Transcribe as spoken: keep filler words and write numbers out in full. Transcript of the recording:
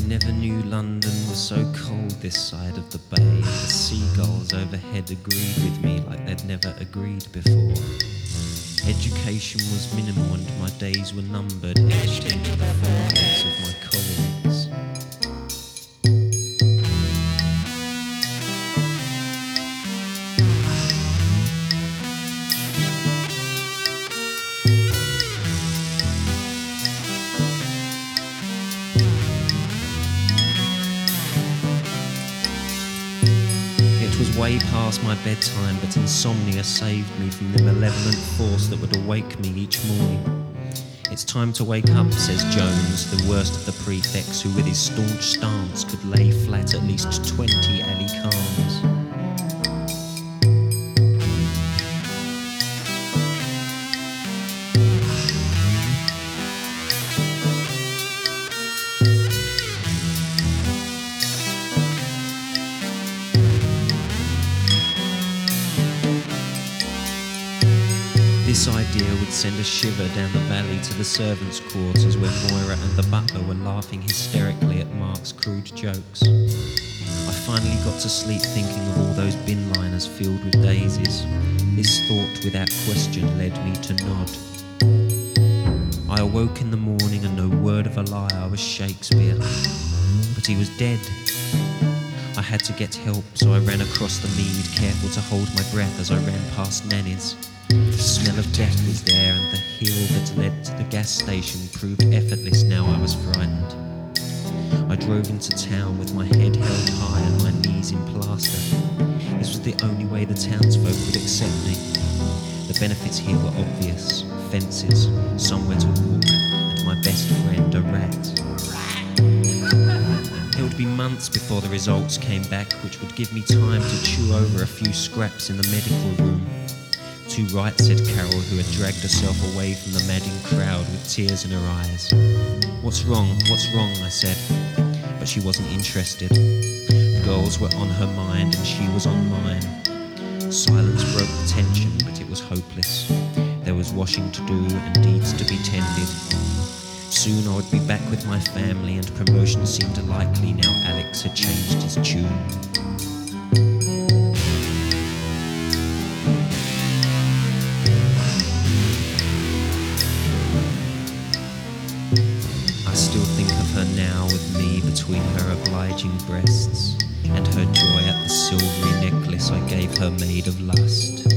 Never knew London was so cold this side of the bay. The seagulls overhead agreed with me like they'd never agreed before. Education was minimal and my days were numbered, etched into the foreheads of my colleagues. It was way past my bedtime, but insomnia saved me from the malevolent force that would awake me each morning. It's time to wake up, says Jones, the worst of the prefects, who with his staunch stance could lay flat at least twenty Ali Khans. This idea would send a shiver down the valley to the servants' quarters where Moira and the butler were laughing hysterically at Mark's crude jokes. I finally got to sleep thinking of all those bin liners filled with daisies. This thought without question led me to nod. I awoke in the morning and no word of a lie, I was Shakespeare. But he was dead. I had to get help, so I ran across the mead, careful to hold my breath as I ran past Nanny's. The smell of death was there, and the hill that led to the gas station proved effortless now I was frightened. I drove into town with my head held high and my knees in plaster. This was the only way the townsfolk would accept me. The benefits here were obvious: fences, somewhere to walk, and my best friend, a rat. It would be months before the results came back, which would give me time to chew over a few scraps in the medical room. Too right, said Carol, who had dragged herself away from the madding crowd with tears in her eyes. What's wrong? What's wrong? I said. But she wasn't interested. The girls were on her mind and she was on mine. Silence broke the tension, but it was hopeless. There was washing to do and deeds to be tended. Soon I would be back with my family, and promotion seemed likely now Alex had changed his tune. Now with me between her obliging breasts, and her joy at the silvery necklace I gave her made of lust.